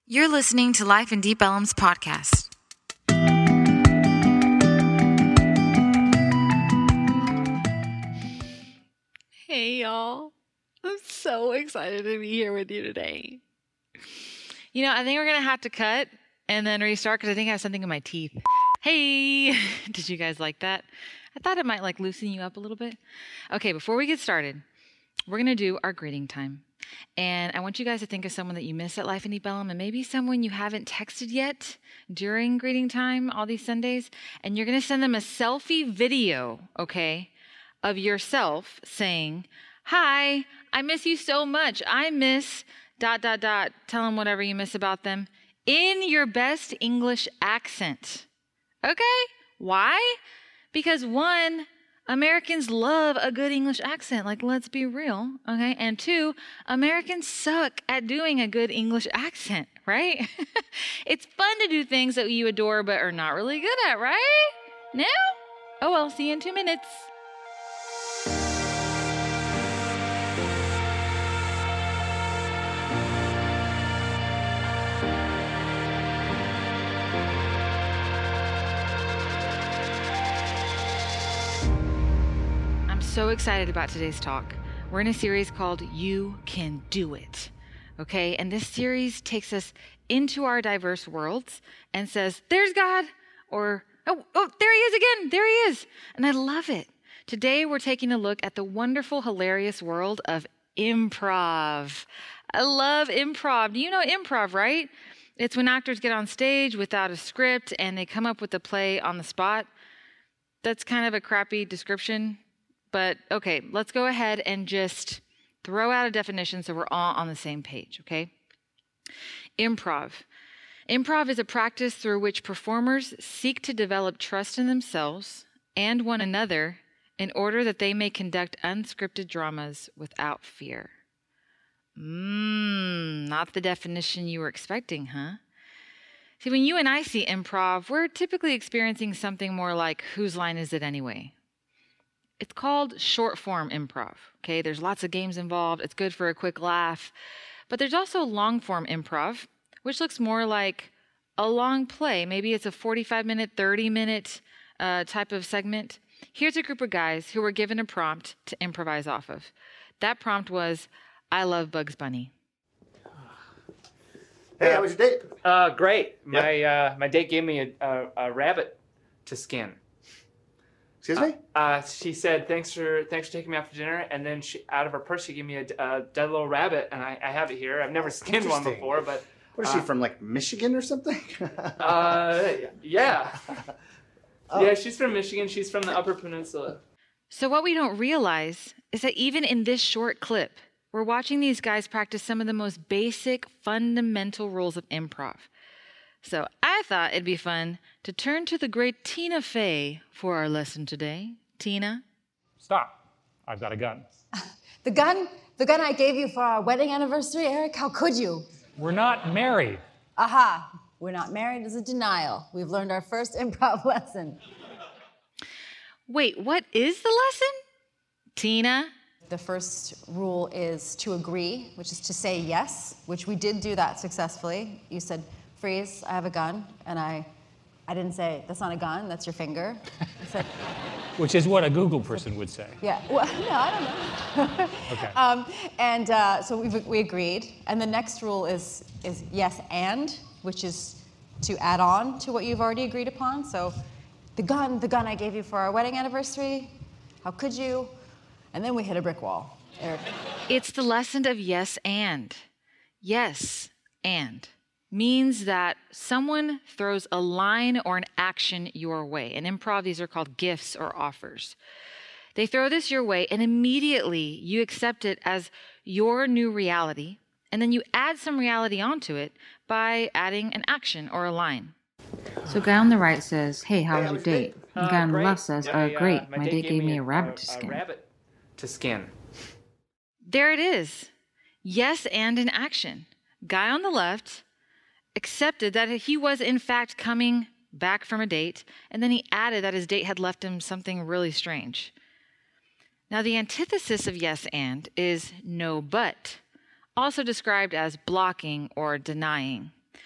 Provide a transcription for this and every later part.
You're listening to Life in Deep Ellum's podcast. Hey, y'all. I'm so excited to be here with you today. I think we're going to have to cut and then restart because I think I have something in my teeth. Hey, did you guys like that? I thought it might loosen you up a little bit. Okay, before we get started, we're going to do our greeting time. And I want you guys to think of someone that you miss at Life in Deep Ellum and maybe someone you haven't texted yet during greeting time all these Sundays. And you're going to send them a selfie video, okay, of yourself saying, "Hi, I miss you so much. I miss ... Tell them whatever you miss about them in your best English accent. Okay? Why? Because one, Americans love a good English accent. Let's be real. Okay? And two, Americans suck at doing a good English accent, right? It's fun to do things that you adore but are not really good at, right? No? Oh, well, see you in 2 minutes. So excited about today's talk. We're in a series called You Can Do It, okay? And this series takes us into our diverse worlds and says, there's God, or, oh, there he is again, there he is. And I love it. Today, we're taking a look at the wonderful, hilarious world of improv. I love improv. You know improv, right? It's when actors get on stage without a script and they come up with a play on the spot. That's kind of a crappy description. But okay, let's go ahead and just throw out a definition so we're all on the same page, okay? Improv. Improv is a practice through which performers seek to develop trust in themselves and one another in order that they may conduct unscripted dramas without fear. Not the definition you were expecting, huh? See, when you and I see improv, we're typically experiencing something more like, whose line is it anyway? It's called short form improv, okay? There's lots of games involved. It's good for a quick laugh. But there's also long form improv, which looks more like a long play. Maybe it's a 45-minute, 30-minute type of segment. Here's a group of guys who were given a prompt to improvise off of. That prompt was, I love Bugs Bunny. Hey, how was your date? Great. Yep. My date gave me a rabbit to skin. Excuse me? She said, thanks for taking me out for dinner. And then out of her purse, she gave me a dead little rabbit. And I have it here. I've never skinned one before, but... What is she, from Michigan or something? Yeah. Oh. Yeah, she's from Michigan. She's from the Upper Peninsula. So what we don't realize is that even in this short clip, we're watching these guys practice some of the most basic, fundamental rules of improv. So I thought it'd be fun to turn to the great Tina Fey for our lesson today. Tina? Stop. I've got a gun. The gun I gave you for our wedding anniversary, Eric? How could you? We're not married. Aha. We're not married is a denial. We've learned our first improv lesson. Wait, what is the lesson? Tina? The first rule is to agree, which is to say yes, which we did do that successfully. You said, freeze, I have a gun. And I didn't say, that's not a gun, that's your finger. I said, Which is what a Google person would say. yeah, well, no, I don't know. Okay. So we agreed. And the next rule is yes and, which is to add on to what you've already agreed upon. So the gun I gave you for our wedding anniversary, how could you? And then we hit a brick wall, Eric. It's the lesson of yes and. Yes and means that someone throws a line or an action your way. In improv, these are called gifts or offers. They throw this your way, and immediately you accept it as your new reality, and then you add some reality onto it by adding an action or a line. So guy on the right says, hey, how was your date? And guy on the Great. left says, great, my date gave me a rabbit to skin. Rabbit to skin. There it is. Yes and an action. Guy on the left accepted that he was in fact coming back from a date, and then he added that his date had left him something really strange. Now, the antithesis of yes and is no but, also described as blocking or denying.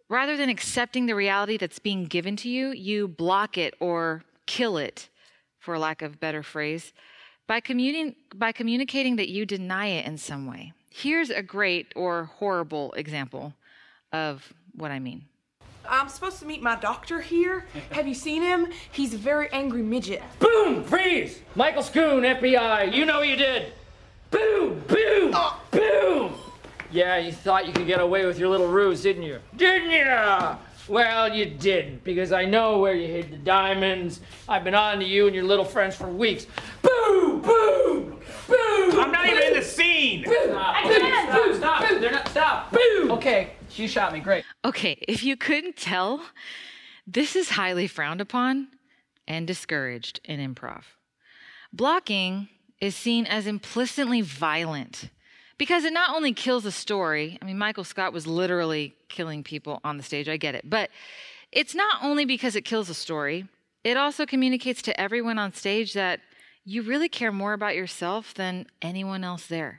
Rather than accepting the reality that's being given to you, you block it or kill it, for lack of a better phrase, by communicating that you deny it in some way. Here's a great or horrible example of what I mean. I'm supposed to meet my doctor here. Have you seen him? He's a very angry midget. Boom! Freeze! Michael Schoon, FBI. You know what you did. Boom! Boom! Boom! Yeah, you thought you could get away with your little ruse, didn't you? Didn't you? Well, you didn't, because I know where you hid the diamonds. I've been on to you and your little friends for weeks. Boom! Boom! Boom! I'm not even in the scene! Stop! They're not. Stop! Boom! Okay, she shot me. Great. Okay, if you couldn't tell, this is highly frowned upon and discouraged in improv. Blocking is seen as implicitly violent because it not only kills the story. I mean, Michael Scott was literally killing people on the stage. I get it. But it's not only because it kills the story, it also communicates to everyone on stage that you really care more about yourself than anyone else there.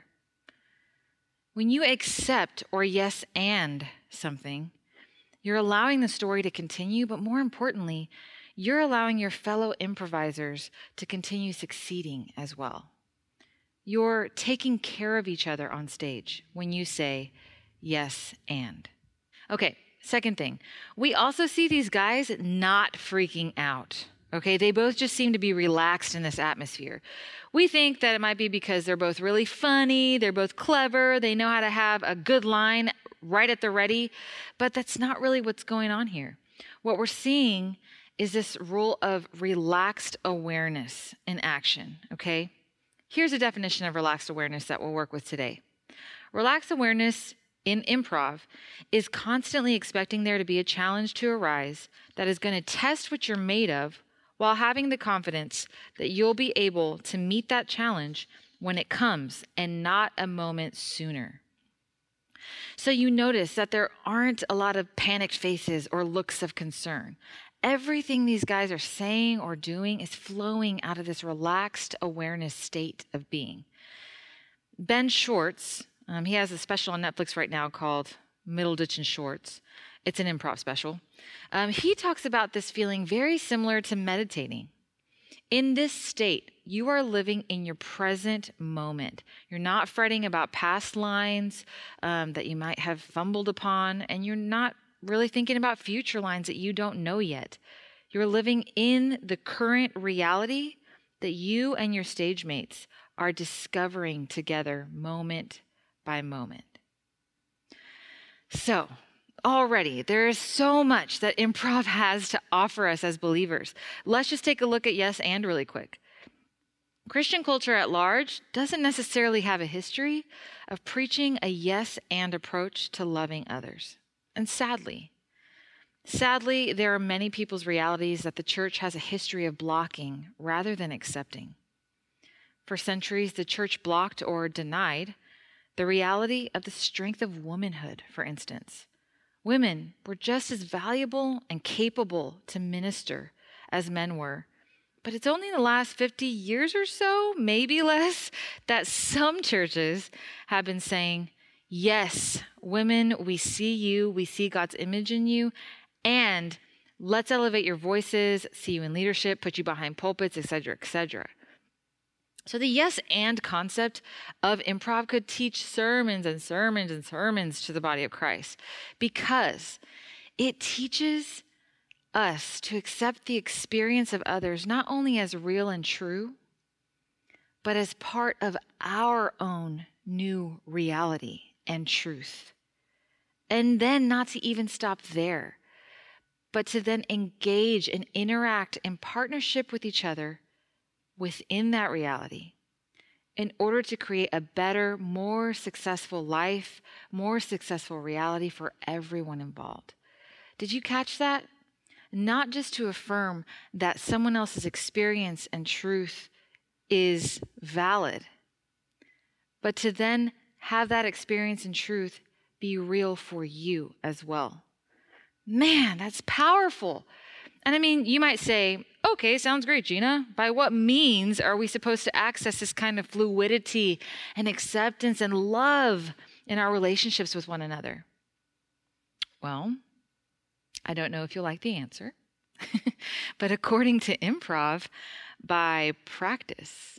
When you accept or yes and something, you're allowing the story to continue, but more importantly, you're allowing your fellow improvisers to continue succeeding as well. You're taking care of each other on stage when you say yes and. Okay, second thing. We also see these guys not freaking out. Okay, they both just seem to be relaxed in this atmosphere. We think that it might be because they're both really funny, they're both clever, they know how to have a good line right at the ready, but that's not really what's going on here. What we're seeing is this role of relaxed awareness in action, okay? Here's a definition of relaxed awareness that we'll work with today. Relaxed awareness in improv is constantly expecting there to be a challenge to arise that is going to test what you're made of while having the confidence that you'll be able to meet that challenge when it comes and not a moment sooner. So you notice that there aren't a lot of panicked faces or looks of concern. Everything these guys are saying or doing is flowing out of this relaxed awareness state of being. Ben Schwartz, he has a special on Netflix right now called Middleditch and Shorts. It's an improv special. He talks about this feeling very similar to meditating. In this state, you are living in your present moment. You're not fretting about past lines that you might have fumbled upon, and you're not really thinking about future lines that you don't know yet. You're living in the current reality that you and your stage mates are discovering together moment by moment. So, already, there is so much that improv has to offer us as believers. Let's just take a look at yes and really quick. Christian culture at large doesn't necessarily have a history of preaching a yes and approach to loving others. And sadly, there are many people's realities that the church has a history of blocking rather than accepting. For centuries, the church blocked or denied the reality of the strength of womanhood, for instance. Women were just as valuable and capable to minister as men were. But it's only in the last 50 years or so, maybe less, that some churches have been saying, yes, women, we see you, we see God's image in you, and let's elevate your voices, see you in leadership, put you behind pulpits, etc., etc. So the yes and concept of improv could teach sermons and sermons and sermons to the body of Christ because it teaches us to accept the experience of others not only as real and true, but as part of our own new reality and truth. And then not to even stop there, but to then engage and interact in partnership with each other within that reality in order to create a better, more successful life, more successful reality for everyone involved. Did you catch that? Not just to affirm that someone else's experience and truth is valid, but to then have that experience and truth be real for you as well. Man, that's powerful. And I mean, you might say, okay, sounds great, Gina. By what means are we supposed to access this kind of fluidity and acceptance and love in our relationships with one another? Well, I don't know if you'll like the answer, but according to improv, by practice.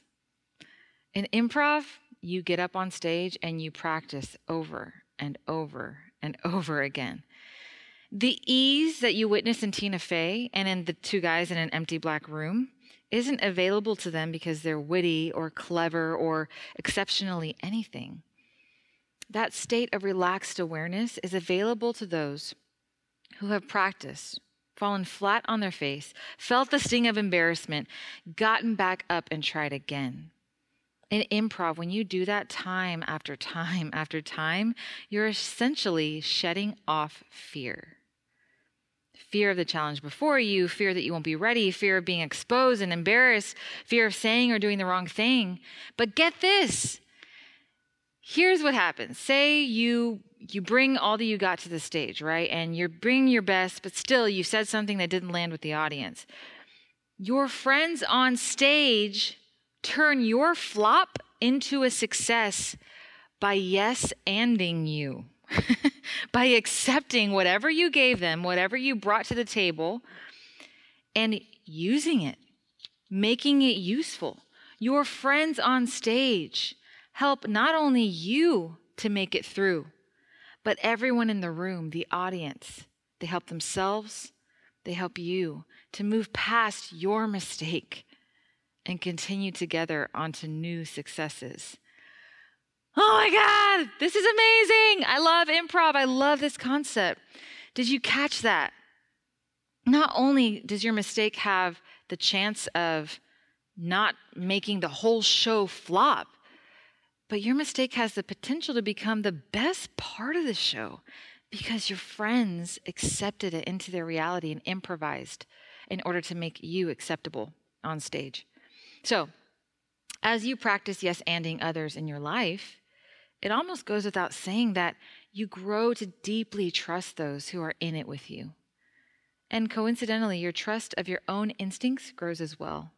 In improv, you get up on stage and you practice over and over and over again. The ease that you witness in Tina Fey and in The Two Guys in an Empty Black Room isn't available to them because they're witty or clever or exceptionally anything. That state of relaxed awareness is available to those who have practiced, fallen flat on their face, felt the sting of embarrassment, gotten back up and tried again. In improv, when you do that time after time after time, you're essentially shedding off fear. Fear of the challenge before you, fear that you won't be ready, fear of being exposed and embarrassed, fear of saying or doing the wrong thing. But get this. Here's what happens. Say you bring all that you got to the stage, right? And you're bringing your best, but still you said something that didn't land with the audience. Your friends on stage turn your flop into a success by yes-anding you. By accepting whatever you gave them, whatever you brought to the table, and using it, making it useful. Your friends on stage help not only you to make it through, but everyone in the room, the audience. They help themselves, they help you to move past your mistake and continue together onto new successes. Oh my God, this is amazing. I love improv. I love this concept. Did you catch that? Not only does your mistake have the chance of not making the whole show flop, but your mistake has the potential to become the best part of the show because your friends accepted it into their reality and improvised in order to make you acceptable on stage. So, as you practice yes-anding others in your life, it almost goes without saying that you grow to deeply trust those who are in it with you. And coincidentally, your trust of your own instincts grows as well.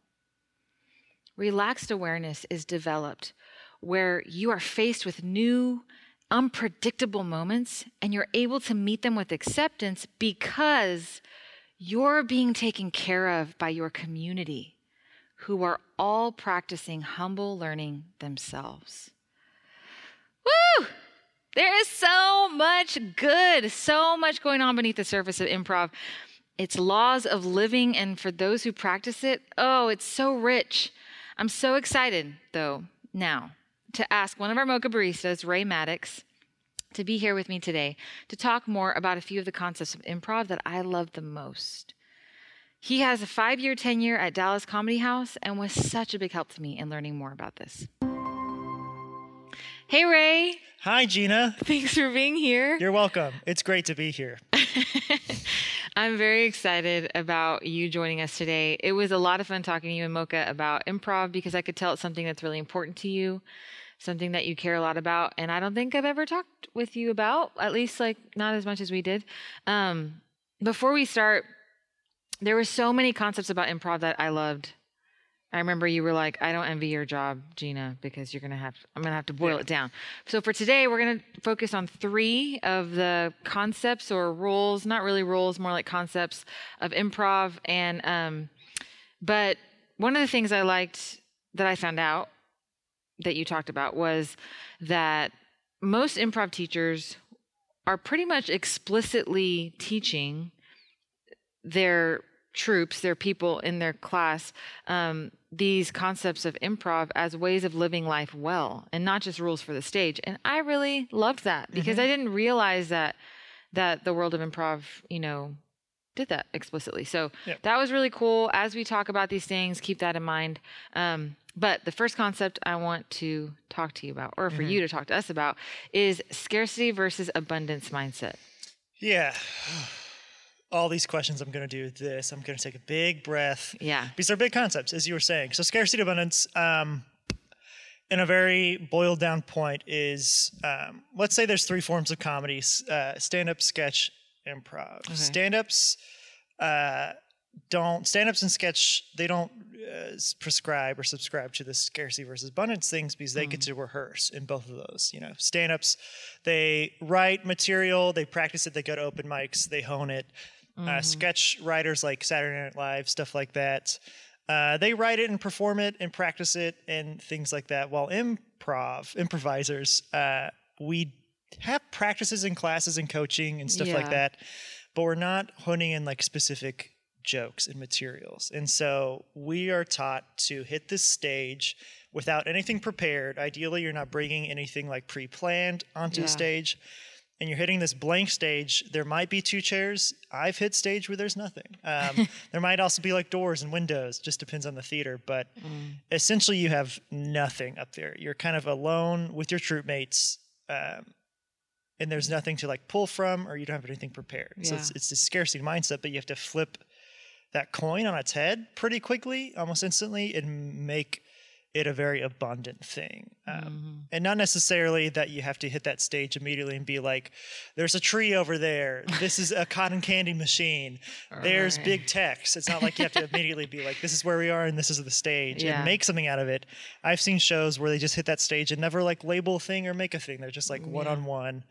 Relaxed awareness is developed where you are faced with new, unpredictable moments and you're able to meet them with acceptance because you're being taken care of by your community who are all practicing humble learning themselves. Woo! There is so much good, so much going on beneath the surface of improv. It's laws of living, and for those who practice it, oh, it's so rich. I'm so excited, though, now, to ask one of our Mocha baristas, Ray Maddox, to be here with me today to talk more about a few of the concepts of improv that I love the most. He has a 5-year tenure at Dallas Comedy House and was such a big help to me in learning more about this. Hey, Ray. Hi, Gina. Thanks for being here. You're welcome. It's great to be here. I'm very excited about you joining us today. It was a lot of fun talking to you and Mocha about improv because I could tell it's something that's really important to you, something that you care a lot about, and I don't think I've ever talked with you about, at least like not as much as we did. Before we start, there were so many concepts about improv that I loved. I remember you were like, I don't envy your job, Gina, because I'm going to have to boil it down. So for today, we're going to focus on 3 of the concepts or rules, not really rules, more like concepts of improv. And, but one of the things I liked that I found out that you talked about was that most improv teachers are pretty much explicitly teaching their troops, their people in their class, these concepts of improv as ways of living life well and not just rules for the stage. And I really loved that because I didn't realize that the world of improv, did that explicitly. So that was really cool. As we talk about these things, keep that in mind. But the first concept I want to talk to you about, or for you to talk to us about, is scarcity versus abundance mindset. Yeah. All these questions, I'm going to do this. I'm going to take a big breath. Yeah. These are big concepts, as you were saying. So scarcity abundance, in a very boiled down point is, let's say there's 3 forms of comedy, stand-up, sketch, improv. Okay. Stand-ups and sketch, they don't prescribe or subscribe to the scarcity versus abundance things because they get to rehearse in both of those. Stand-ups, they write material, they practice it, they go to open mics, they hone it. Sketch writers like Saturday Night Live, stuff like that. They write it and perform it and practice it and things like that. While improvisers, we have practices and classes and coaching and stuff like that, but we're not honing in like specific jokes and materials. And so we are taught to hit this stage without anything prepared. Ideally, you're not bringing anything like pre-planned onto the stage. And you're hitting this blank stage. There might be 2 chairs. I've hit stage where there's nothing. There might also be like doors and windows. Just depends on the theater. But essentially, you have nothing up there. You're kind of alone with your troop mates, and there's nothing to like pull from, or you don't have anything prepared. So it's a scarcity mindset, but you have to flip that coin on its head pretty quickly, almost instantly, and make it a very abundant thing. And not necessarily that you have to hit that stage immediately and be like, there's a tree over there. This is a cotton candy machine. There's big text. It's not like you have to immediately be like, this is where we are and this is the stage and make something out of it. I've seen shows where they just hit that stage and never like label a thing or make a thing. They're just like one-on-one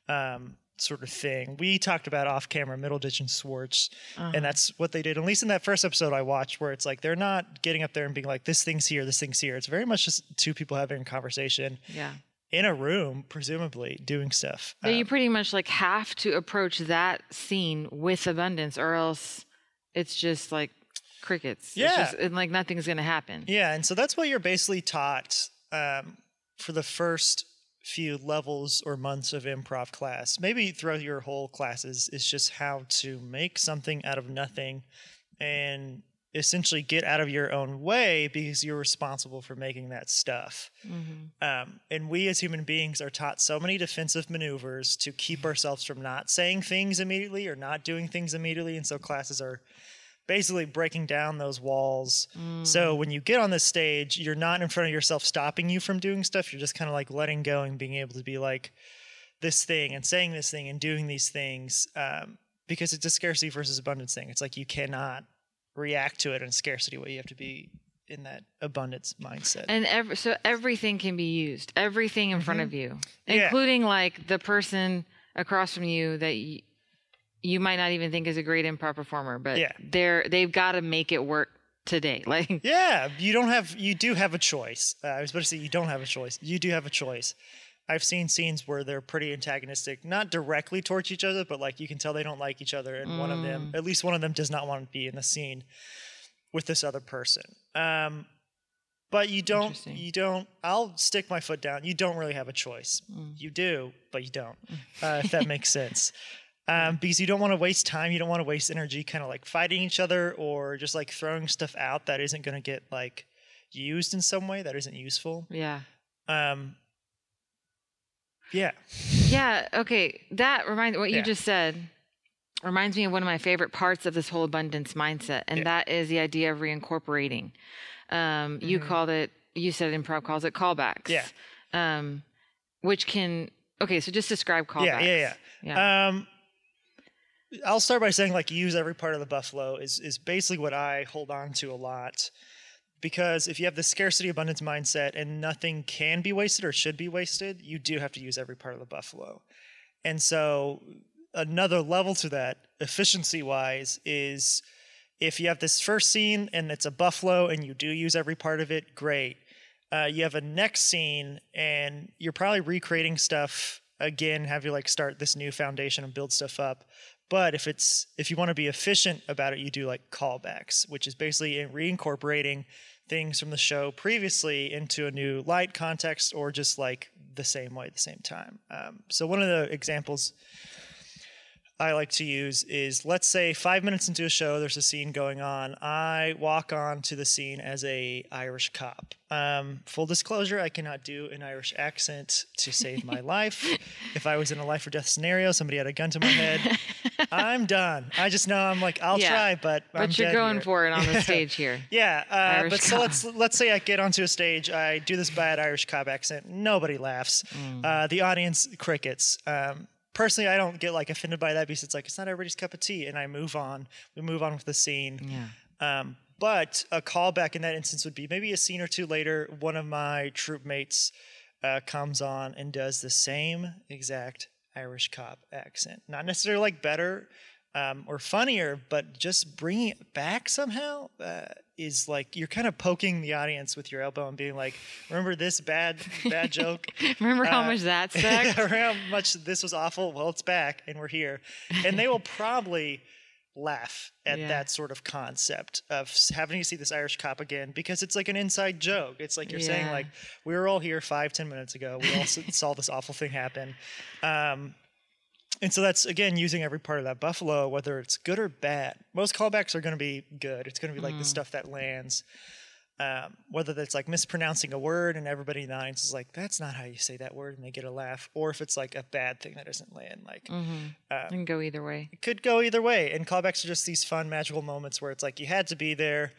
sort of thing. We talked about off camera Middleditch and Swartz, and that's what they did. At least in that first episode I watched, where it's like they're not getting up there and being like, this thing's here, this thing's here. It's very much just 2 people having a conversation in a room, presumably doing stuff. So you pretty much like have to approach that scene with abundance, or else it's just like crickets. Yeah, it's just, and like nothing's gonna happen. Yeah, and so that's what you're basically taught for the first few levels or months of improv class, maybe throughout your whole classes, is just how to make something out of nothing and essentially get out of your own way because you're responsible for making that stuff. And we as human beings are taught so many defensive maneuvers to keep ourselves from not saying things immediately or not doing things immediately. And so classes are basically breaking down those walls. So when you get on this stage, you're not in front of yourself stopping you from doing stuff. You're just kind of like letting go and being able to be like this thing and saying this thing and doing these things, because it's a scarcity versus abundance thing. It's like you cannot react to it in a scarcity way. You have to be in that abundance mindset. And so everything can be used, everything in front of you, including like the person across from you that you might not even think is a great improv performer, but they've got to make it work today. Like, you do have a choice. I was about to say you don't have a choice. You do have a choice. I've seen scenes where they're pretty antagonistic, not directly towards each other, but like you can tell they don't like each other, and one of them, at least one of them, does not want to be in the scene with this other person. But you don't, I'll stick my foot down. You don't really have a choice. You do, but you don't, if that makes sense. Because you don't want to waste time. You don't want to waste energy kind of like fighting each other or just like throwing stuff out that isn't going to get like used in some way that isn't useful. Yeah. Okay. That reminds what you just said reminds me of one of my favorite parts of this whole abundance mindset. And that is the idea of reincorporating. You said improv calls it callbacks. Yeah. Which can, so just describe callbacks. Yeah. I'll start by saying like use every part of the buffalo is basically what I hold on to a lot, because if you have the scarcity abundance mindset and nothing can be wasted or should be wasted, you do have to use every part of the buffalo. And so another level to that efficiency wise is if you have this first scene and it's a buffalo and you do use every part of it, great. You have a next scene and you're probably recreating stuff again, have you like start this new foundation and build stuff up. But if you want to be efficient about it, you do like callbacks, which is basically reincorporating things from the show previously into a new light context or just like the same way at the same time. So one of the examples I like to use is, let's say 5 minutes into a show, there's a scene going on. I walk on to the scene as a Irish cop. Full disclosure, I cannot do an Irish accent to save my life. If I was in a life or death scenario, somebody had a gun to my head, I'm done. I just know I'll try, but I'm you're dead going here. for it on the stage here. But so let's say I get onto a stage, I do this bad Irish cop accent, nobody laughs. The audience crickets. Personally, I don't get like offended by that because it's like it's not everybody's cup of tea, and I move on. We move on with the scene. But a callback in that instance would be maybe a scene or two later, one of my troop mates comes on and does the same exact Irish cop accent. Not necessarily like better, or funnier, but just bringing it back somehow is like you're kind of poking the audience with your elbow and being like, remember this bad joke? Remember how much that sucked? Remember how much this was awful? Well, it's back and we're here. And they will probably laugh at that sort of concept of having to see this Irish cop again because it's like an inside joke. It's like you're saying like, we were all here 5-10 minutes ago. We all saw this awful thing happen. And so that's, again, using every part of that buffalo, whether it's good or bad. Most callbacks are going to be good. It's going to be like the stuff that lands. Whether that's like mispronouncing a word and everybody in the audience is like, that's not how you say that word, and they get a laugh. Or if it's like a bad thing that doesn't land. Like, it can go either way. It could go either way. And callbacks are just these fun, magical moments where it's like you had to be there.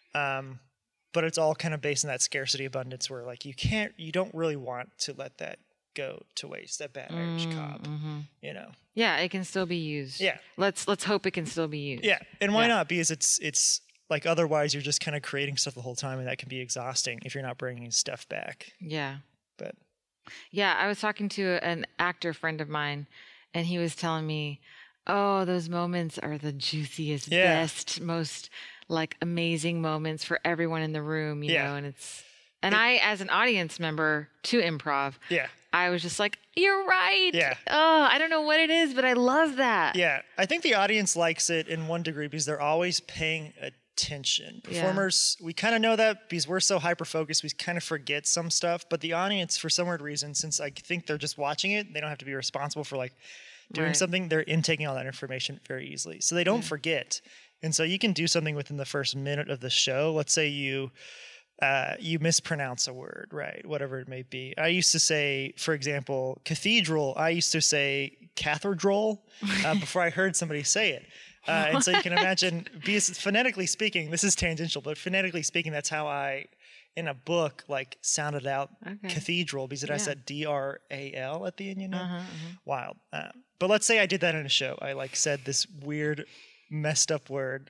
But it's all kind of based on that scarcity abundance where like you don't really want to let that go to waste, that bad Irish cop, you know. Yeah, it can still be used. Yeah. Let's hope it can still be used. Yeah. And why not? Because it's like otherwise you're just kind of creating stuff the whole time and that can be exhausting if you're not bringing stuff back. Yeah. But yeah, I was talking to an actor friend of mine and he was telling me, oh, those moments are the juiciest, best, most like amazing moments for everyone in the room, you know, and I, as an audience member to improv, I was just like, you're right. Yeah. Oh, I don't know what it is, but I love that. Yeah. I think the audience likes it in one degree because they're always paying attention. Performers, we kind of know that because we're so hyper-focused, we kind of forget some stuff. But the audience, for some weird reason, since I think they're just watching it, they don't have to be responsible for like doing something, they're intaking all that information very easily. So they don't forget. And so you can do something within the first minute of the show. Let's say you mispronounce a word, right? Whatever it may be. I used to say, for example, cathedral. I used to say cathedral before I heard somebody say it. And so you can imagine, because phonetically speaking, this is tangential, but phonetically speaking, that's how I, in a book, like sounded out cathedral because I said D-R-A-L at the end, you know? Wild. But let's say I did that in a show. I like said this weird, messed up word.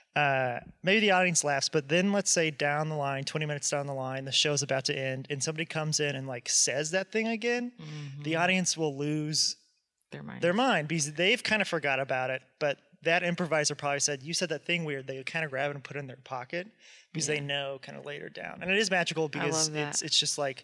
Maybe the audience laughs, but then let's say down the line, 20 minutes down the line, the show's about to end and somebody comes in and like says that thing again, the audience will lose their mind because they've kind of forgot about it. But that improviser probably said, you said that thing weird. They kind of grab it and put it in their pocket because they know kind of later down. And it is magical because it's just like,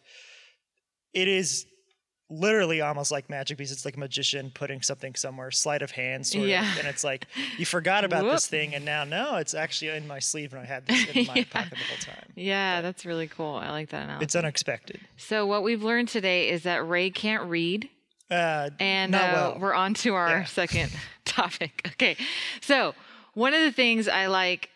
it is literally almost like magic because it's like a magician putting something somewhere, sleight of hand sort of, and it's like you forgot about this thing and now no, it's actually in my sleeve and I had this in my pocket the whole time. Yeah, that's really cool. I like that analogy. It's unexpected. So what we've learned today is that Ray can't read. And we're on to our second topic. Okay, so one of the things I like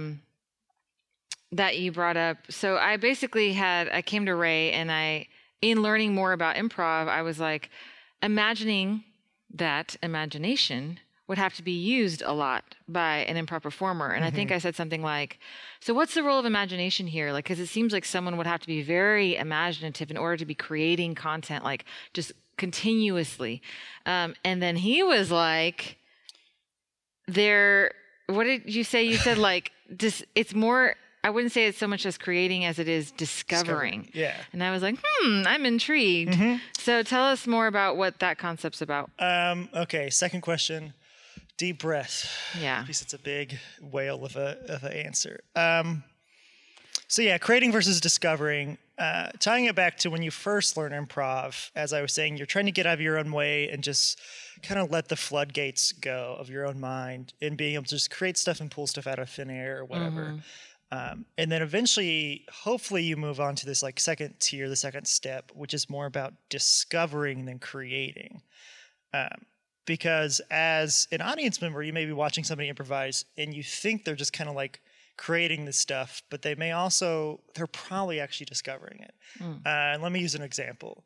that you brought up, so I basically I came to Ray and in learning more about improv, I was like, imagining that imagination would have to be used a lot by an improv performer. And I think I said something like, so what's the role of imagination here? Like, because it seems like someone would have to be very imaginative in order to be creating content, like just continuously. And then he was like, what did you say? You said like, it's more, I wouldn't say it's so much as creating as it is discovering. Yeah. And I was like, I'm intrigued. So tell us more about what that concept's about. Okay, second question. Deep breath. Yeah. Because it's a big whale of an answer. So yeah, creating versus discovering. Tying it back to when you first learn improv, as I was saying, you're trying to get out of your own way and just kind of let the floodgates go of your own mind and being able to just create stuff and pull stuff out of thin air or whatever. And then eventually, hopefully you move on to this like second tier, the second step, which is more about discovering than creating. Because as an audience member, you may be watching somebody improvise and you think they're just kind of like creating this stuff, but they're probably actually discovering it. And let me use an example.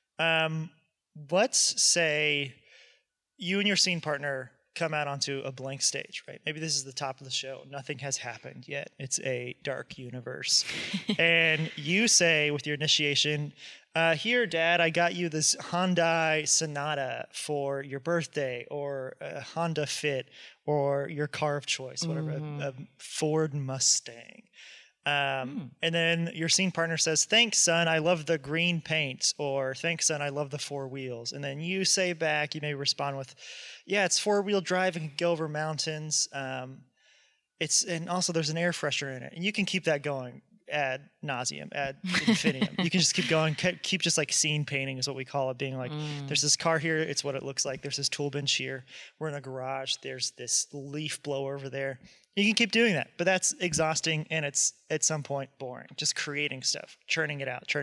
Let's say you and your scene partner come out onto a blank stage, right? Maybe this is the top of the show. Nothing has happened yet. It's a dark universe. And you say with your initiation, here, Dad, I got you this Hyundai Sonata for your birthday, or a Honda Fit, or your car of choice, whatever, a Ford Mustang. And then your scene partner says, "Thanks, son, I love the green paint," or "Thanks, son, I love the 4 wheels." And then you say back, you may respond with, "Yeah, it's 4-wheel drive and can go over mountains. And also there's an air freshener in it." And you can keep that going ad nauseum, ad infinitum. You can just keep going, keep just like scene painting is what we call it, being like, there's this car here, it's what it looks like. There's this tool bench here. We're in a garage. There's this leaf blower over there. You can keep doing that, but that's exhausting and it's at some point boring. Just creating stuff, churning it out.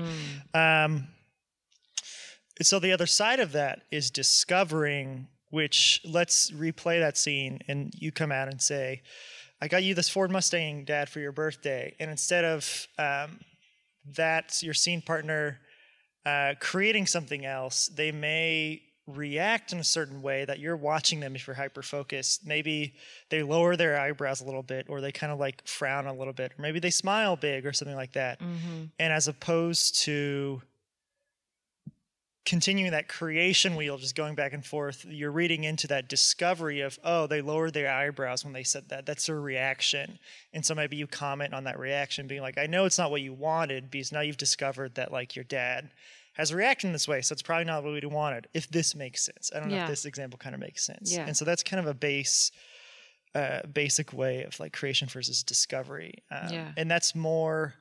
So the other side of that is discovering, which let's replay that scene and you come out and say, "I got you this Ford Mustang, Dad, for your birthday." And instead of that, your scene partner creating something else, they may react in a certain way that you're watching them if you're hyper-focused. Maybe they lower their eyebrows a little bit, or they kind of like frown a little bit, or maybe they smile big or something like that. And as opposed to continuing that creation wheel, just going back and forth, you're reading into that discovery of, oh, they lowered their eyebrows when they said that. That's their reaction. And so maybe you comment on that reaction, being like, I know it's not what you wanted, because now you've discovered that like your dad has reacted in this way, so it's probably not what we wanted, if this makes sense. I don't know if this example kind of makes sense. And so that's kind of a basic way of like creation versus discovery. And that's more...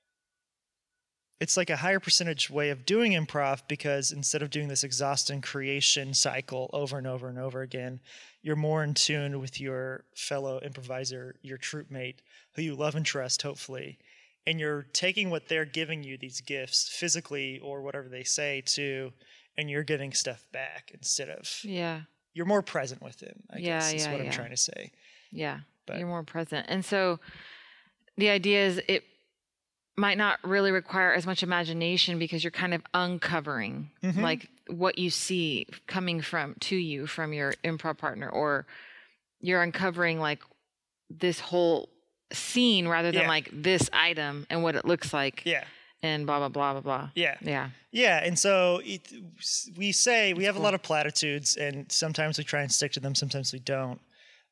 It's like a higher percentage way of doing improv, because instead of doing this exhausting creation cycle over and over and over again, you're more in tune with your fellow improviser, your troupe mate, who you love and trust, hopefully. And you're taking what they're giving you, these gifts, physically or whatever they say to, and you're giving stuff back instead of... You're more present with them, I guess, is what I'm trying to say. You're more present. And so the idea is it might not really require as much imagination, because you're kind of uncovering like what you see coming to you from your improv partner, or you're uncovering like this whole scene rather than like this item and what it looks like. And blah, blah, blah, blah, blah. And so we have a lot of platitudes, and sometimes we try and stick to them, sometimes we don't.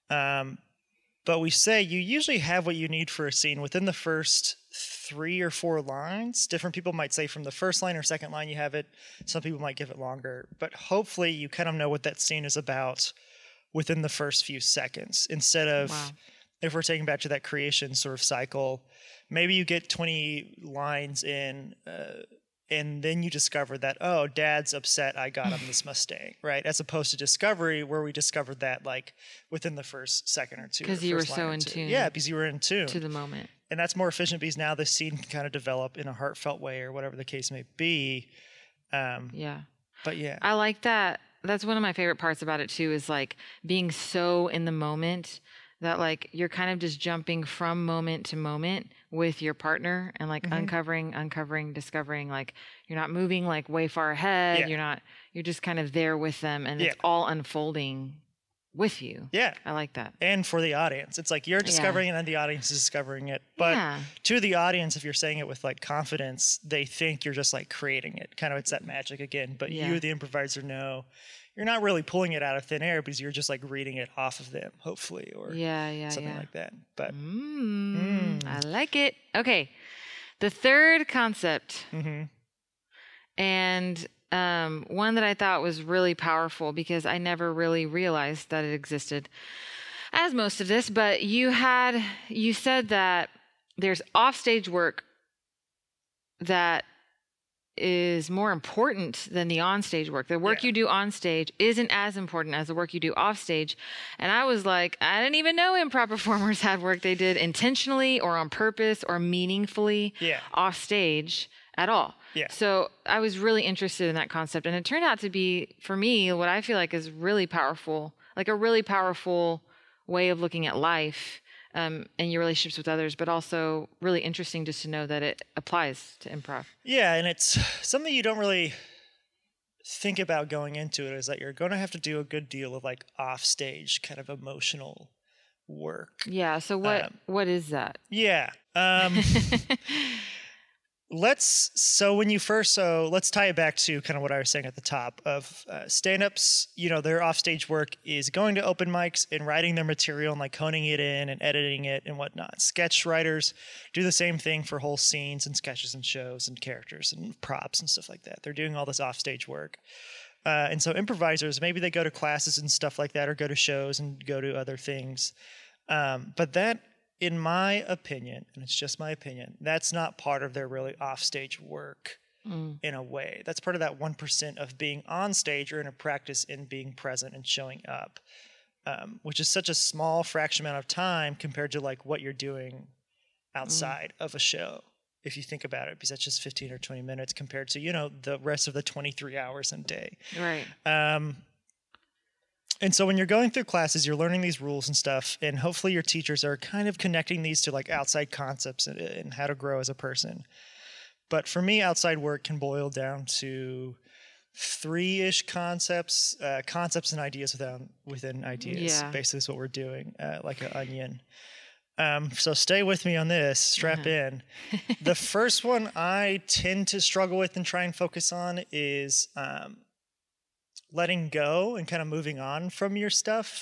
But we say you usually have what you need for a scene within the first 3 or 4 lines. Different people might say from the first line or second line you have it. Some people might give it longer. But hopefully you kind of know what that scene is about within the first few seconds. Instead of, if we're taking back to that creation sort of cycle, maybe you get 20 lines in, and then you discover that, oh, Dad's upset I got him this Mustang, right? As opposed to Discovery, where we discovered that like within the first second or two. Because you were so in tune. Yeah, because you were in tune. To the moment. And that's more efficient, because now the scene can kind of develop in a heartfelt way, or whatever the case may be. But yeah. I like that. That's one of my favorite parts about it too, is like being so in the moment that like you're kind of just jumping from moment to moment with your partner, and like uncovering, discovering, like you're not moving like way far ahead. You're just kind of there with them, and it's all unfolding with you. I like that. And for the audience, it's like you're discovering it and the audience is discovering it. But to the audience, if you're saying it with like confidence, they think you're just like creating it. Kind of, it's that magic again. But you, the improviser, know you're not really pulling it out of thin air, because you're just like reading it off of them, hopefully, or something like that. But I like it. Okay, the third concept, and one that I thought was really powerful, because I never really realized that it existed, as most of this. But you said that there's offstage work that is more important than the onstage work. The work you do on stage isn't as important as the work you do off stage. And I was like, I didn't even know improv performers had work they did intentionally or on purpose or meaningfully off stage at all. So I was really interested in that concept. And it turned out to be, for me, what I feel like is really powerful, like a really powerful way of looking at life and your relationships with others, but also really interesting just to know that it applies to improv. Yeah, and it's something you don't really think about going into it, is that you're going to have to do a good deal of like off-stage kind of emotional work. Yeah, so what is that? Yeah. let's tie it back to kind of what I was saying at the top of stand-ups. Their offstage work is going to open mics and writing their material and like honing it in and editing it and whatnot. Sketch writers do the same thing for whole scenes and sketches and shows and characters and props and stuff like that. They're doing all this offstage work. And so improvisers, maybe they go to classes and stuff like that or go to shows and go to other things. But that, in my opinion, and it's just my opinion, that's not part of their really offstage work in a way. That's part of that 1% of being on stage or in a practice in being present and showing up, which is such a small fraction amount of time compared to like what you're doing outside of a show. If you think about it, because that's just 15 or 20 minutes compared to, the rest of the 23 hours a day. Right. And so when you're going through classes, you're learning these rules and stuff, and hopefully your teachers are kind of connecting these to like outside concepts and how to grow as a person. But for me, outside work can boil down to 3-ish concepts and ideas within ideas. Yeah. Basically is what we're doing, like an onion. So stay with me on this, strap in. The first one I tend to struggle with and try and focus on is letting go and kind of moving on from your stuff.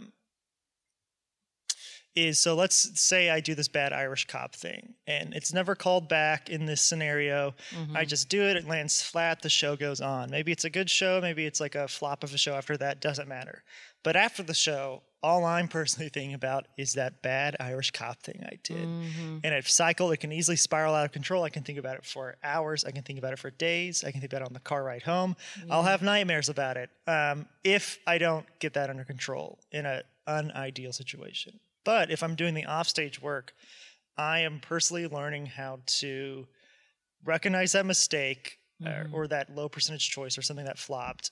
So let's say I do this bad Irish cop thing and it's never called back in this scenario. I just do it lands flat, the show goes on. Maybe it's a good show, maybe it's like a flop of a show after that, doesn't matter. But after the show, all I'm personally thinking about is that bad Irish cop thing I did. And if cycle, it can easily spiral out of control. I can think about it for hours. I can think about it for days. I can think about it on the car ride home. I'll have nightmares about it if I don't get that under control in an unideal situation. But if I'm doing the offstage work, I am personally learning how to recognize that mistake or that low percentage choice or something that flopped.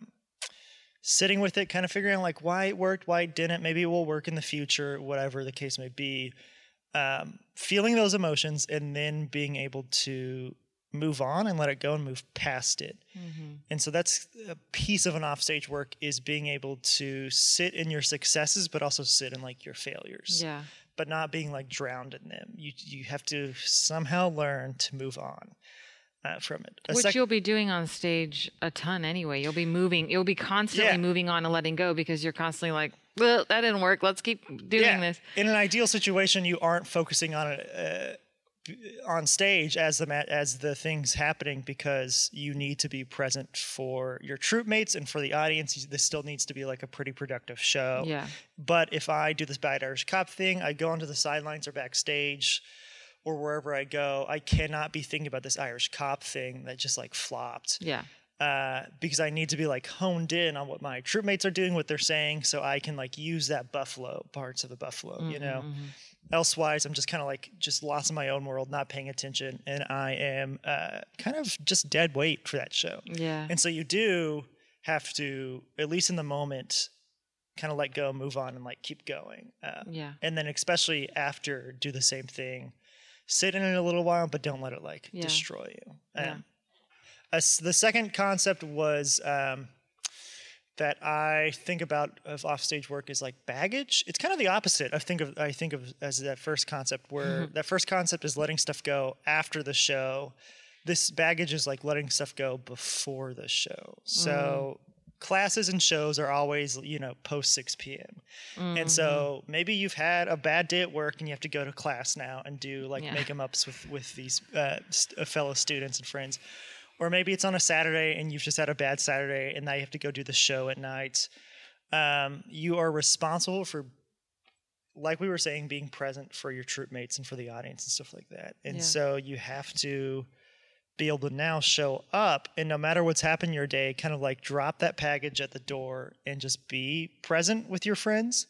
Sitting with it, kind of figuring out like why it worked, why it didn't, maybe it will work in the future, whatever the case may be. Feeling those emotions and then being able to move on and let it go and move past it. And so that's a piece of an offstage work, is being able to sit in your successes, but also sit in like your failures. Yeah. But not being like drowned in them. You have to somehow learn to move on from it. Which you'll be doing on stage a ton anyway. You'll be constantly moving on and letting go because you're constantly like, well, that didn't work. Let's keep doing this. In an ideal situation, you aren't focusing on it on stage as the things happening, because you need to be present for your troupe mates and for the audience. This still needs to be like a pretty productive show. Yeah. But if I do this bad Irish cop thing, I go onto the sidelines or backstage or wherever I go, I cannot be thinking about this Irish cop thing that just like flopped. Yeah. Because I need to be like honed in on what my troupe mates are doing, what they're saying, so I can like use that parts of the buffalo, Elsewise, I'm just kind of like just lost in my own world, not paying attention, and I am kind of just dead weight for that show. Yeah. And so you do have to, at least in the moment, kind of let go, move on, and like keep going. And then especially after, do the same thing. Sit in it a little while, but don't let it like destroy you. The second concept was that I think about of offstage work is like baggage. It's kind of the opposite. I think of as that first concept, where that first concept is letting stuff go after the show. This baggage is like letting stuff go before the show. So classes and shows are always, post 6 p.m. And so maybe you've had a bad day at work and you have to go to class now and do like make-em-ups with these fellow students and friends. Or maybe it's on a Saturday and you've just had a bad Saturday and now you have to go do the show at night. You are responsible for, like we were saying, being present for your troupe mates and for the audience and stuff like that. And so you have to be able to now show up, and no matter what's happened your day, kind of like drop that package at the door and just be present with your friends.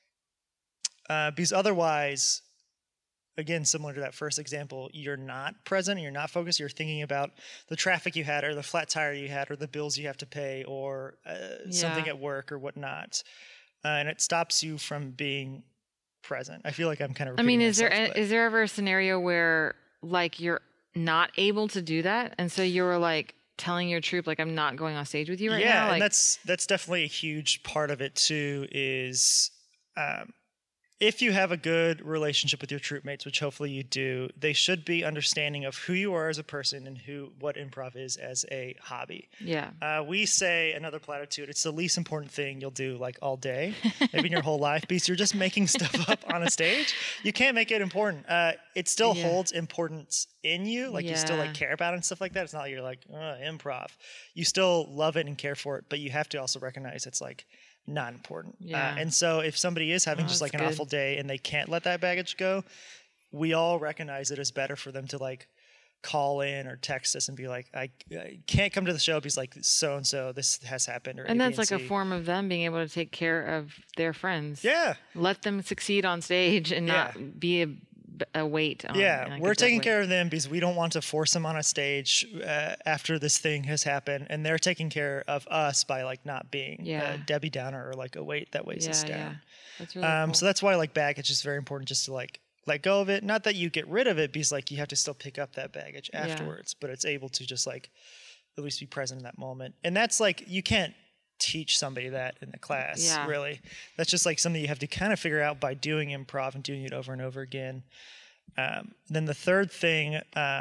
Because otherwise, again, similar to that first example, you're not present, you're not focused, you're thinking about the traffic you had or the flat tire you had or the bills you have to pay or something at work or whatnot. And it stops you from being present. I feel like I'm kind of repeating is myself, there ever a scenario where like you're not able to do that, and so you were like telling your troupe like, I'm not going on stage with you right now? Yeah, and that's definitely a huge part of it too, is if you have a good relationship with your troop mates, which hopefully you do, they should be understanding of who you are as a person and what improv is as a hobby. Yeah. We say another platitude. It's the least important thing you'll do like all day, maybe in your whole life, because you're just making stuff up on a stage. You can't make it important. It still holds importance in you. Like you still like care about it and stuff like that. It's not like you're like, improv. You still love it and care for it, but you have to also recognize it's like not important. And so if somebody is having just like an awful day and they can't let that baggage go, we all recognize it is better for them to like call in or text us and be like, I can't come to the show because like so-and-so, this has happened. Or and that's like a form of them being able to take care of their friends. Yeah. Let them succeed on stage and not be a weight on like we're taking care of them because we don't want to force them on a stage after this thing has happened, and they're taking care of us by like not being a Debbie Downer or like a weight that weighs us down. That's really cool. So that's why like baggage is very important, just to like let go of it. Not that you get rid of it, because like you have to still pick up that baggage afterwards, but it's able to just like at least be present in that moment. And that's like, you can't teach somebody that in the class, really. That's just like something you have to kind of figure out by doing improv and doing it over and over again. Then the third thing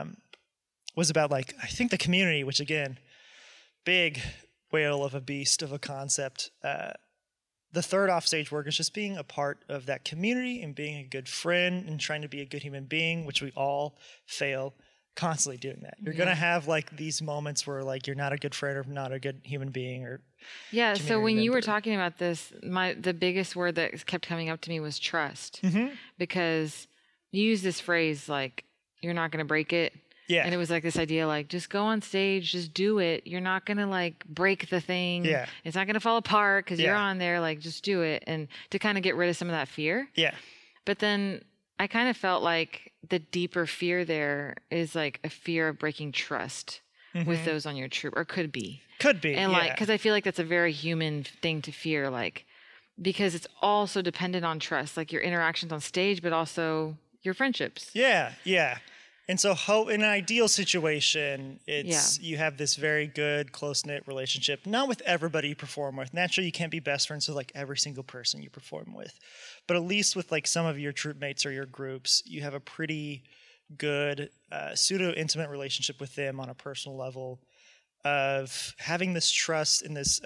was about like, I think the community, which again, big whale of a beast of a concept. The third offstage work is just being a part of that community and being a good friend and trying to be a good human being, which we all fail constantly doing that. You're going to have like these moments where like you're not a good friend or not a good human being or so when you were talking about this, the biggest word that kept coming up to me was trust. Because you use this phrase like, you're not going to break it. Yeah. And it was like this idea, like, just go on stage, just do it. You're not going to like break the thing. Yeah. It's not going to fall apart because you're on there, like, just do it. And to kind of get rid of some of that fear. Yeah. But then I kind of felt like the deeper fear there is like a fear of breaking trust with those on your troop, or could be. Could be. And like, because I feel like that's a very human thing to fear, like, because it's also dependent on trust, like your interactions on stage, but also your friendships. Yeah. Yeah. And so in an ideal situation, it's you have this very good, close-knit relationship, not with everybody you perform with. Naturally, you can't be best friends with like every single person you perform with. But at least with like some of your troop mates or your groups, you have a pretty good pseudo-intimate relationship with them on a personal level of having this trust in this,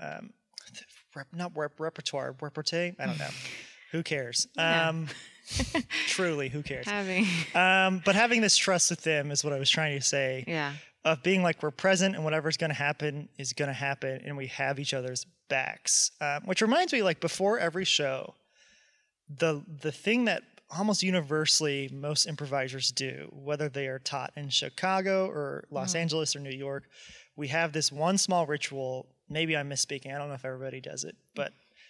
repertoire, I don't know. Who cares? Truly, who cares? But having this trust with them is what I was trying to say. Yeah. Of being like, we're present and whatever's going to happen is going to happen, and we have each other's backs. Which reminds me, like, before every show, the thing that almost universally most improvisers do, whether they are taught in Chicago or Los Angeles or New York, we have this one small ritual. Maybe I'm misspeaking. I don't know if everybody does it, but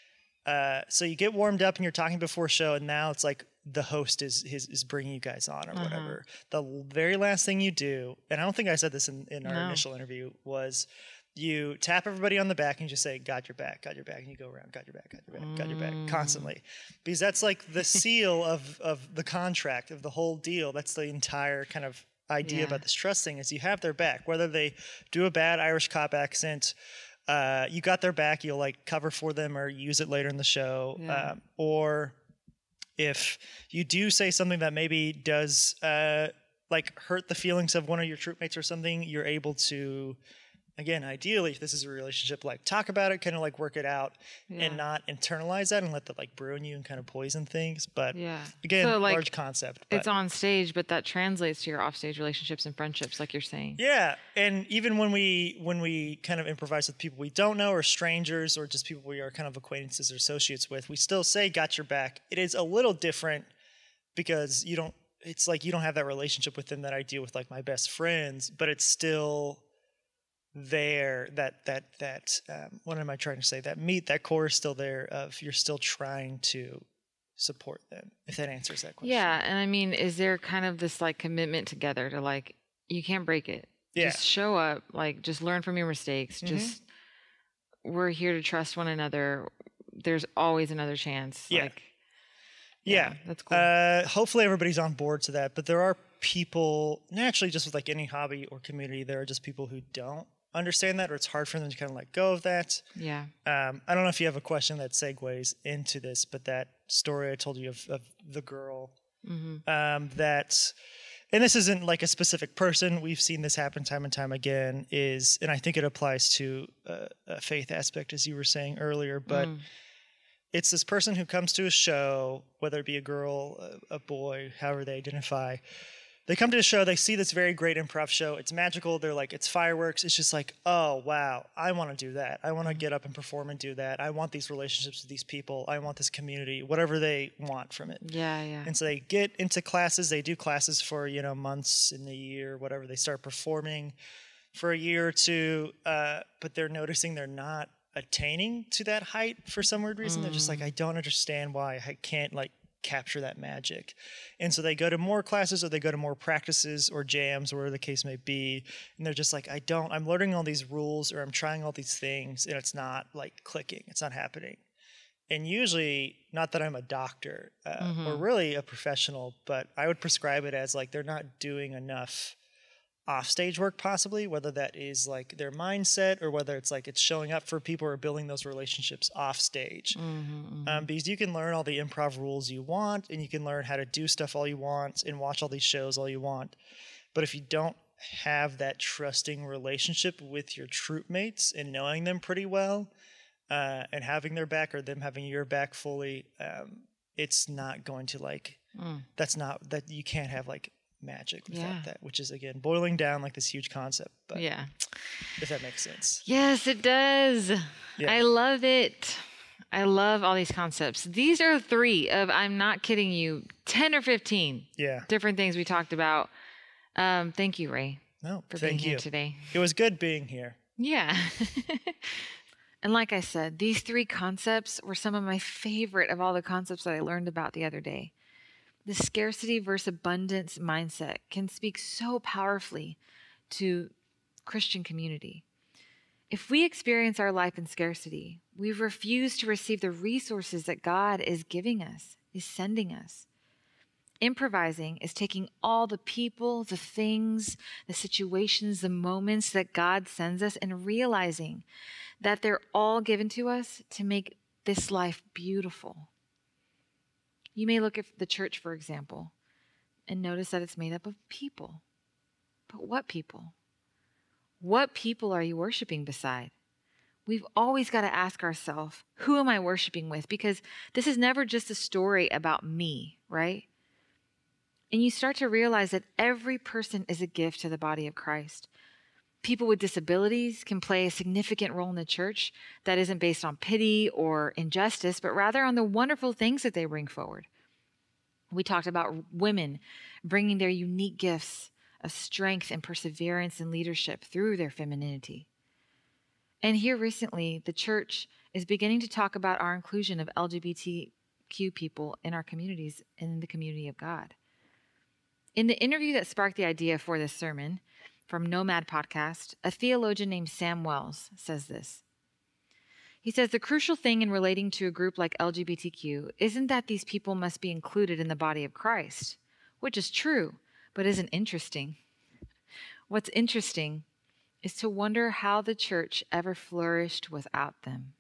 so you get warmed up and you're talking before show, and now it's like the host is bringing you guys on or whatever. The very last thing you do, and I don't think I said this in our initial interview, was you tap everybody on the back and you just say, got your back, and you go around, got your back, got your back, got your back, constantly. Because that's like the seal of the contract, of the whole deal. That's the entire kind of idea about this trust thing, is you have their back. Whether they do a bad Irish cop accent, you got their back, you'll like cover for them or use it later in the show. Or if you do say something that maybe does like hurt the feelings of one of your troop mates or something, you're able to, again, ideally, if this is a relationship, like talk about it, kind of like work it out and not internalize that and let that like brew in you and kind of poison things. But again, so, like, large concept. But it's on stage, but that translates to your offstage relationships and friendships, like you're saying. Yeah. And even when we kind of improvise with people we don't know or strangers or just people we are kind of acquaintances or associates with, we still say, got your back. It is a little different because it's like you don't have that relationship with them that I deal with like my best friends, but it's still there, that what am I trying to say? That core is still there, of you're still trying to support them, if that answers that question. Yeah. And I mean, is there kind of this like commitment together to like, you can't break it. Yeah. Just show up, like just learn from your mistakes. Just, we're here to trust one another. There's always another chance. Yeah. Like, yeah. That's cool. Hopefully everybody's on board to that, but there are people naturally, just with like any hobby or community, there are just people who don't. understand that, or it's hard for them to kind of let go of that. Yeah. I don't know if you have a question that segues into this, but that story I told you of the girl that, and this isn't like a specific person, we've seen this happen time and time again, and I think it applies to a faith aspect, as you were saying earlier, but it's this person who comes to a show, whether it be a girl, a boy, however they identify. They come to a show, they see this very great improv show. It's magical. They're like, it's fireworks. It's just like, oh, wow, I want to do that. I want to get up and perform and do that. I want these relationships with these people. I want this community, whatever they want from it. Yeah, yeah. And so they get into classes. They do classes for, months in the year, whatever. They start performing for a year or two, but they're noticing they're not attaining to that height for some weird reason. They're just like, I don't understand why I can't capture that magic. And so they go to more classes, or they go to more practices or jams, or whatever the case may be, and they're just like, I'm learning all these rules, or I'm trying all these things, and it's not clicking, it's not happening. And usually, not that I'm a doctor or really a professional, but I would prescribe it as they're not doing enough offstage work, possibly, whether that is their mindset, or whether it's it's showing up for people or building those relationships off stage. Because you can learn all the improv rules you want, and you can learn how to do stuff all you want, and watch all these shows all you want. But if you don't have that trusting relationship with your troupe mates and knowing them pretty well, and having their back, or them having your back fully, it's not going to that's not, that you can't have magic without that, which is again boiling down this huge concept, but if that makes sense. Yes, it does. I love it. I love all these concepts. These are 3 of, I'm not kidding you, 10 or 15 different things we talked about. Thank you, Ray, for being here today. It was good being here. Yeah. And like I said, these 3 concepts were some of my favorite of all the concepts that I learned about the other day. The scarcity versus abundance mindset can speak so powerfully to Christian community. If we experience our life in scarcity, we refuse to receive the resources that God is giving us, is sending us. Improvising is taking all the people, the things, the situations, the moments that God sends us, and realizing that they're all given to us to make this life beautiful. You may look at the church, for example, and notice that it's made up of people. But what people? What people are you worshiping beside? We've always got to ask ourselves, who am I worshiping with? Because this is never just a story about me, right? And you start to realize that every person is a gift to the body of Christ. People with disabilities can play a significant role in the church that isn't based on pity or injustice, but rather on the wonderful things that they bring forward. We talked about women bringing their unique gifts of strength and perseverance and leadership through their femininity. And here recently, the church is beginning to talk about our inclusion of LGBTQ people in our communities and in the community of God. In the interview that sparked the idea for this sermon, from Nomad Podcast, a theologian named Sam Wells says this. He says, the crucial thing in relating to a group like LGBTQ isn't that these people must be included in the body of Christ, which is true, but isn't interesting. What's interesting is to wonder how the church ever flourished without them.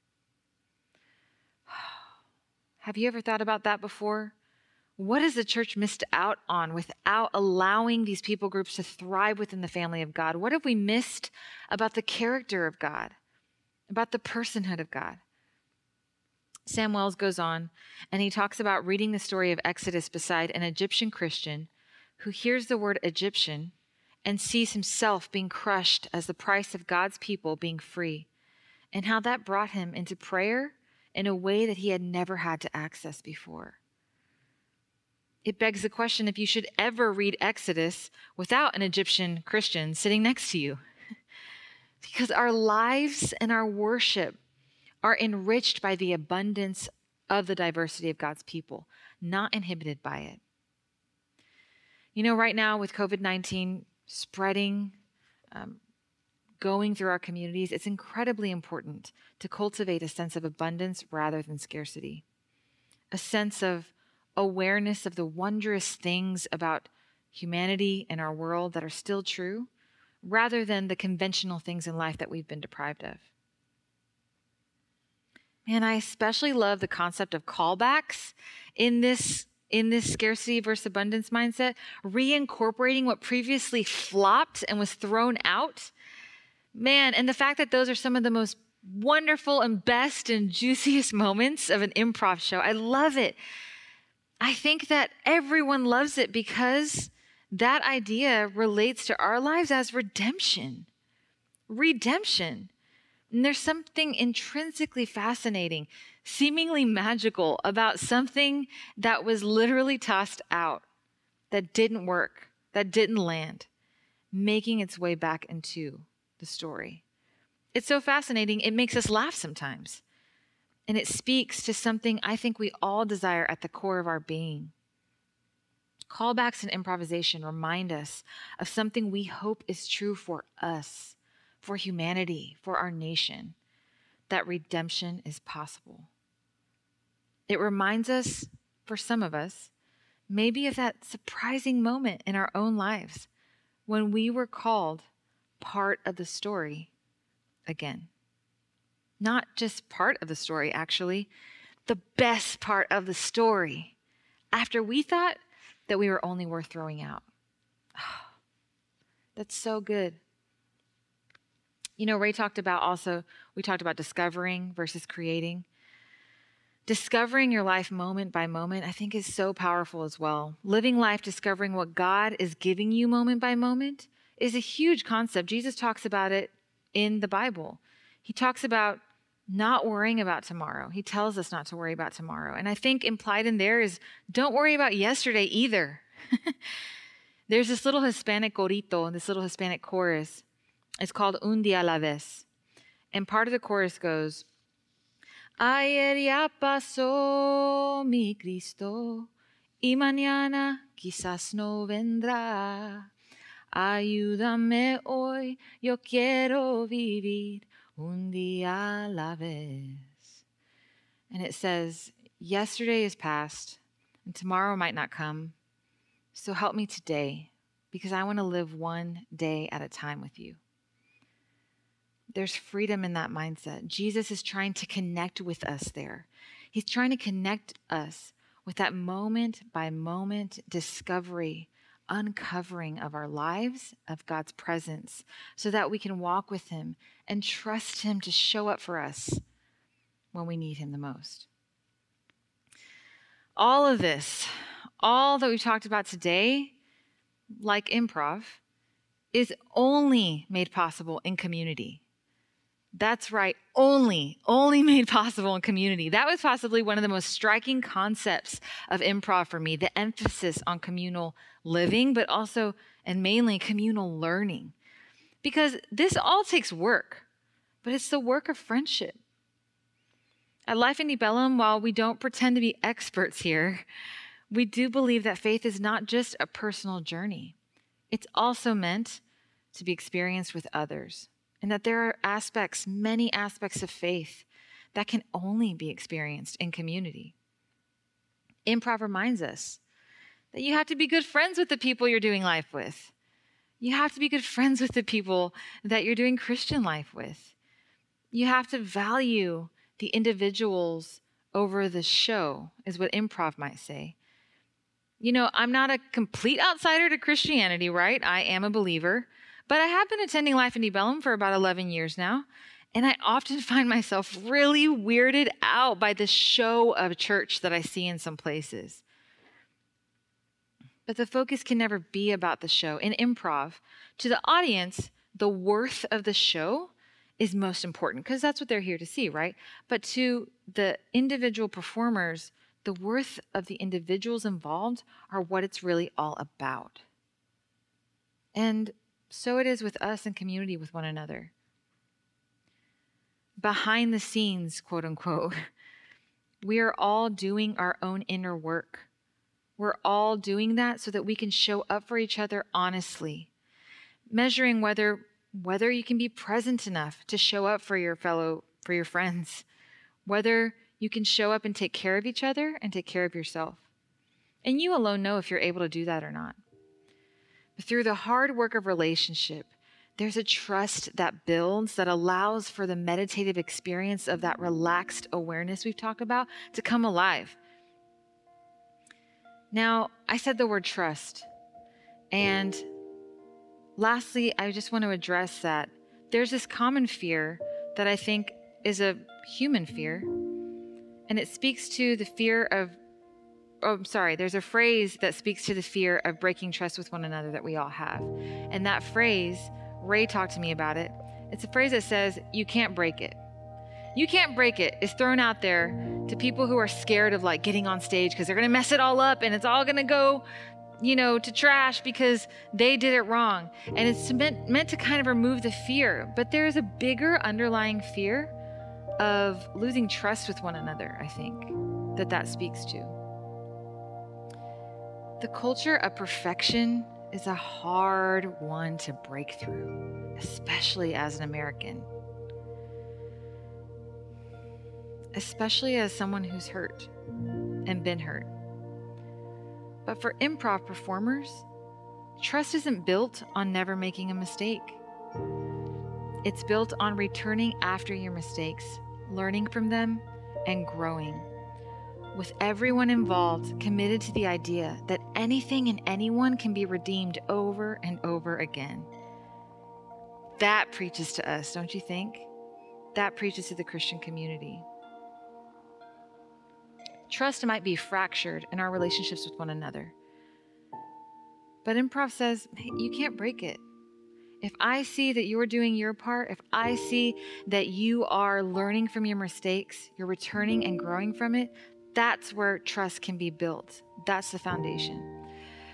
Have you ever thought about that before? What has the church missed out on without allowing these people groups to thrive within the family of God? What have we missed about the character of God, about the personhood of God? Sam Wells goes on, and he talks about reading the story of Exodus beside an Egyptian Christian who hears the word Egyptian and sees himself being crushed as the price of God's people being free, and how that brought him into prayer in a way that he had never had to access before. It begs the question if you should ever read Exodus without an Egyptian Christian sitting next to you. Because our lives and our worship are enriched by the abundance of the diversity of God's people, not inhibited by it. You know, right now with COVID-19 spreading, going through our communities, it's incredibly important to cultivate a sense of abundance rather than scarcity, a sense of awareness of the wondrous things about humanity and our world that are still true, rather than the conventional things in life that we've been deprived of. And I especially love the concept of callbacks in this scarcity versus abundance mindset, reincorporating what previously flopped and was thrown out. Man, and the fact that those are some of the most wonderful and best and juiciest moments of an improv show. I love it. I think that everyone loves it because that idea relates to our lives as redemption. Redemption. And there's something intrinsically fascinating, seemingly magical about something that was literally tossed out, that didn't work, that didn't land, making its way back into the story. It's so fascinating, it makes us laugh sometimes. And it speaks to something I think we all desire at the core of our being. Callbacks and improvisation remind us of something we hope is true for us, for humanity, for our nation, that redemption is possible. It reminds us, for some of us, maybe of that surprising moment in our own lives when we were called part of the story again. Not just part of the story, actually, the best part of the story, after we thought that we were only worth throwing out. Oh, that's so good. You know, we talked about discovering versus creating. Discovering your life moment by moment, I think, is so powerful as well. Living life discovering what God is giving you moment by moment is a huge concept. Jesus talks about it in the Bible. He talks about not worrying about tomorrow. He tells us not to worry about tomorrow. And I think implied in there is don't worry about yesterday either. There's this little Hispanic corito, this little Hispanic chorus. It's called Un Día a la Vez. And part of the chorus goes, Ayer ya pasó mi Cristo, y mañana quizás no vendrá. Ayúdame hoy, yo quiero vivir un día a la vez. And it says, yesterday is past, and tomorrow might not come. So help me today, because I want to live one day at a time with you. There's freedom in that mindset. Jesus is trying to connect with us there. He's trying to connect us with that moment by moment discovery, uncovering of our lives, of God's presence, so that we can walk with him and trust him to show up for us when we need him the most. All of this, all that we've talked about today, like improv, is only made possible in community. That's right, only made possible in community. That was possibly one of the most striking concepts of improv for me, the emphasis on communal living, but also and mainly communal learning. Because this all takes work, but it's the work of friendship. At Life in Bellum, while we don't pretend to be experts here, we do believe that faith is not just a personal journey. It's also meant to be experienced with others. And that there are aspects, many aspects of faith that can only be experienced in community. Improv reminds us that you have to be good friends with the people you're doing life with. You have to be good friends with the people that you're doing Christian life with. You have to value the individuals over the show, is what improv might say. You know, I'm not a complete outsider to Christianity, right? I am a believer. But I have been attending Life in Bellum for about 11 years now, and I often find myself really weirded out by the show of church that I see in some places. But the focus can never be about the show. In improv, to the audience, the worth of the show is most important because that's what they're here to see, right? But to the individual performers, the worth of the individuals involved are what it's really all about. And so it is with us in community with one another. Behind the scenes, quote unquote, we are all doing our own inner work. We're all doing that so that we can show up for each other honestly, measuring whether you can be present enough to show up for your friends, whether you can show up and take care of each other and take care of yourself. And you alone know if you're able to do that or not. But through the hard work of relationship, there's a trust that builds, that allows for the meditative experience of that relaxed awareness we've talked about to come alive. Now, I said the word trust. And lastly, I just want to address that there's this common fear that I think is a human fear. And it speaks to the fear of, there's a phrase that speaks to the fear of breaking trust with one another that we all have. And that phrase, Ray talked to me about it. It's a phrase that says, you can't break it. You can't break it is thrown out there to people who are scared of like getting on stage because they're going to mess it all up and it's all going to go, to trash because they did it wrong. And it's meant to kind of remove the fear. But there is a bigger underlying fear of losing trust with one another, I think, that speaks to. The culture of perfection is a hard one to break through, especially as an American. Especially as someone who's hurt and been hurt. But for improv performers, trust isn't built on never making a mistake. It's built on returning after your mistakes, learning from them, and growing. With everyone involved committed to the idea that anything and anyone can be redeemed over and over again. That preaches to us, don't you think? That preaches to the Christian community. Trust might be fractured in our relationships with one another. But improv says, hey, you can't break it. If I see that you're doing your part, if I see that you are learning from your mistakes, you're returning and growing from it, that's where trust can be built. That's the foundation.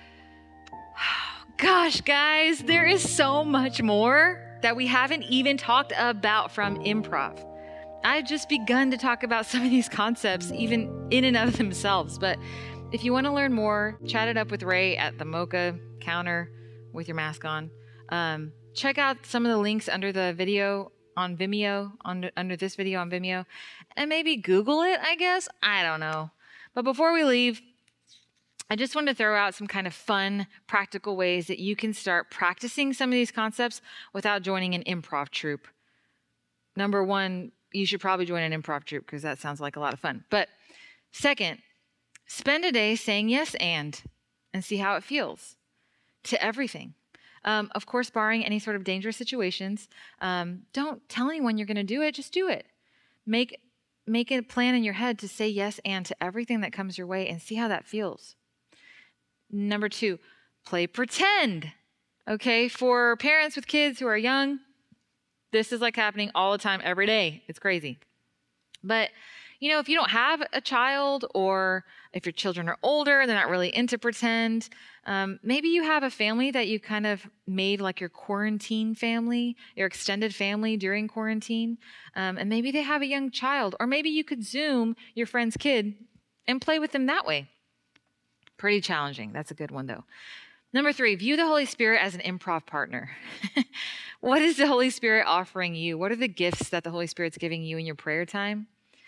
Gosh, guys, there is so much more that we haven't even talked about from improv. I've just begun to talk about some of these concepts, even in and of themselves. But if you want to learn more, chat it up with Ray at the Mocha counter with your mask on. Check out some of the links under the video on Vimeo, under this video on Vimeo, and maybe Google it, I guess. I don't know. But before we leave, I just wanted to throw out some kind of fun, practical ways that you can start practicing some of these concepts without joining an improv troupe. Number one, you should probably join an improv troupe because that sounds like a lot of fun. But second, spend a day saying yes and see how it feels to everything. Of course, barring any sort of dangerous situations, don't tell anyone you're going to do it. Just do it. Make a plan in your head to say yes and to everything that comes your way and see how that feels. Number two, play pretend. Okay, for parents with kids who are young, this is like happening all the time, every day. It's crazy. But, if you don't have a child or if your children are older, they're not really into pretend, maybe you have a family that you kind of made like your quarantine family, your extended family during quarantine, and maybe they have a young child, or maybe you could Zoom your friend's kid and play with them that way. Pretty challenging. That's a good one, though. Number three, view the Holy Spirit as an improv partner. What is the Holy Spirit offering you? What are the gifts that the Holy Spirit's giving you in your prayer time?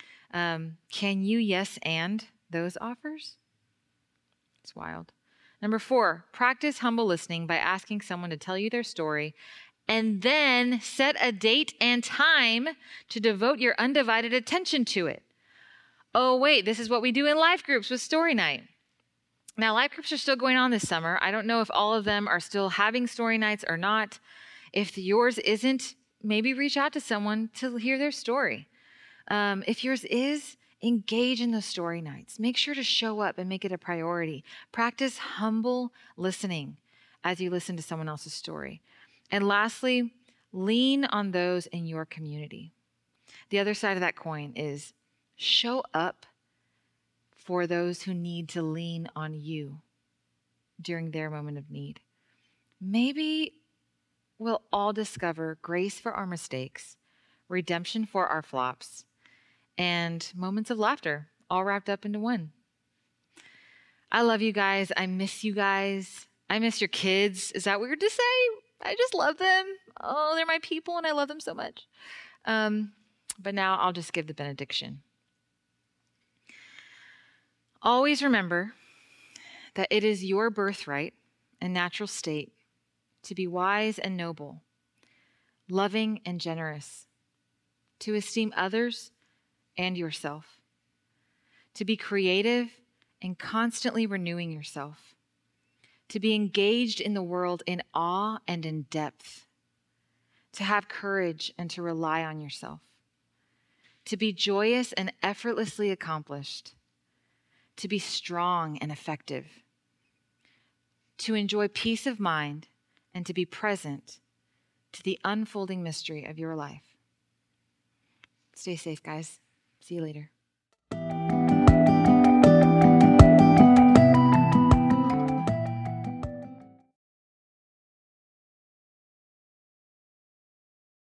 Can you yes and those offers? It's wild. Number four, practice humble listening by asking someone to tell you their story and then set a date and time to devote your undivided attention to it. Oh, wait, this is what we do in life groups with Story Night. Now, life groups are still going on this summer. I don't know if all of them are still having story nights or not. If yours isn't, maybe reach out to someone to hear their story. If yours is, engage in those story nights. Make sure to show up and make it a priority. Practice humble listening as you listen to someone else's story. And lastly, lean on those in your community. The other side of that coin is show up for those who need to lean on you during their moment of need. Maybe we'll all discover grace for our mistakes, redemption for our flops, and moments of laughter all wrapped up into one. I love you guys. I miss you guys. I miss your kids. Is that weird to say? I just love them. Oh, they're my people and I love them so much. But now I'll just give the benediction. Always remember that it is your birthright and natural state to be wise and noble, loving and generous, to esteem others and yourself, to be creative and constantly renewing yourself, to be engaged in the world in awe and in depth, to have courage and to rely on yourself, to be joyous and effortlessly accomplished, to be strong and effective, to enjoy peace of mind and to be present to the unfolding mystery of your life. Stay safe, guys. See you later.